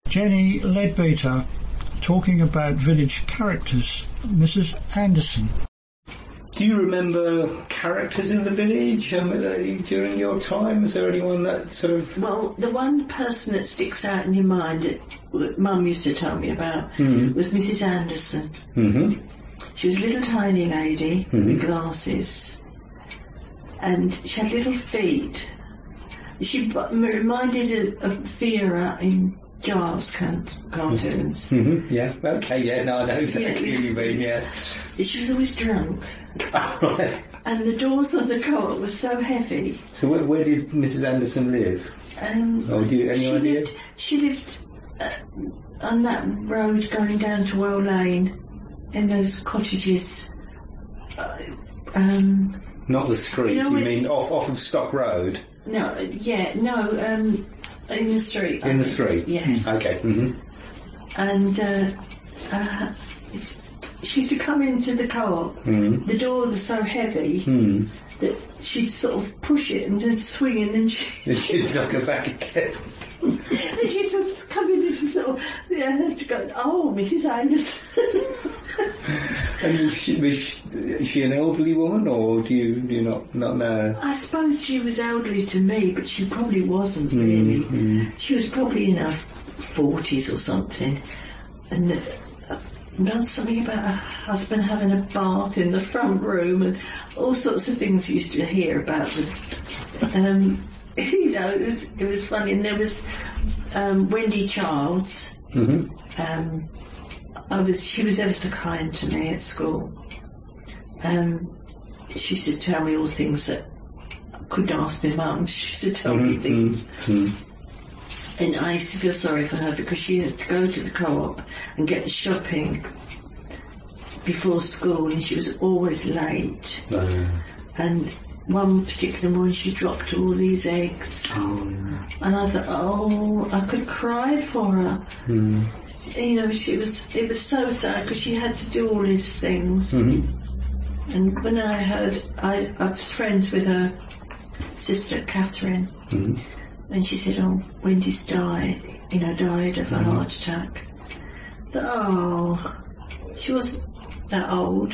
Jenny Leadbeater talking about village characters. Mrs. Anderson. Do you remember characters in the village during your time? Is there anyone that sort of... Well, the one person that sticks out in your mind that Mum used to tell me about was Mrs. Anderson. Mm-hmm. She was a little tiny lady with glasses, and she had little feet. She reminded of Vera in Giles cartoons. Mm-hmm. Yeah, okay, yeah, no, I know exactly what you mean, yeah. She was always drunk. Right. And the doors on the co-op were so heavy. So where did Mrs. Anderson live? Or do you any idea? She lived on that road going down to Well Lane, in those cottages. Not the street, you mean off of Stock Road? No, in the street. In the street? Yes. Okay. Mm-hmm. And she used to come into the co-op. The door was so heavy that she'd sort of push it and then swing, and then she'd knock her back again. And she'd just come in and she sort of have to go, oh, Mrs. Anderson. And is she an elderly woman, or do you not know? I suppose she was elderly to me, but she probably wasn't really. She was probably in her 40s or something. And done something about her husband having a bath in the front room and all sorts of things you used to hear about them. It was funny. And there was Wendy Childs. She was ever so kind to me at school. She used to tell me all things that I couldn't ask my mum. She used to tell me things. And I used to feel sorry for her because she had to go to the co-op and get the shopping before school, and she was always late. And one particular morning she dropped all these eggs. And I thought, I could cry for her. It was so sad because she had to do all these things. And when I heard, I was friends with her sister Catherine. And she said, Wendy's died of a heart attack. She wasn't that old.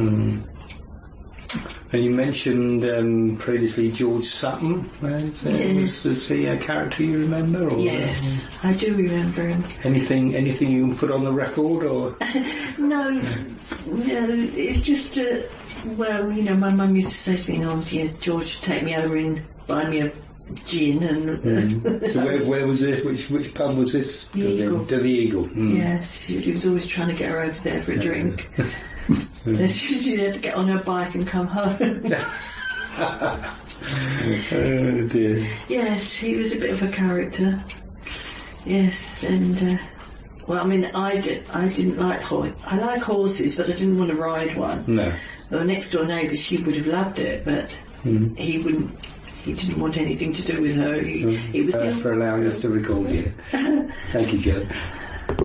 And you mentioned previously George Sutton. Right? Yes. Was he a character you remember? Or? Yes, I do remember him. Anything you can put on the record? Or? No, it's just, my mum used to say to me, George, take me over and buy me a gin. And So where was this? Which pub was this? The Eagle. The Eagle. Yes, he was always trying to get her over there for a drink. She had to get on her bike and come home. Oh dear. Yes, he was a bit of a character. Yes, and I didn't like horses. I like horses, but I didn't want to ride one. No. Well, next door neighbour, she would have loved it, but he wouldn't. He didn't want anything to do with her. He was for allowing us to record you. Thank you, Joe.